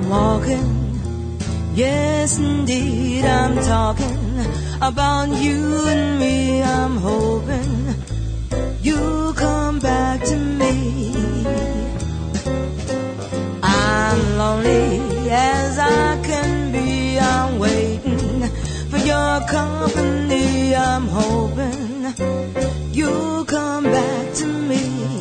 walking, yes indeed I'm talking about you and me. I'm hoping you'll come back to me. I'm lonely as I can be. I'm waiting for your company. I'm hoping you'll come back to me.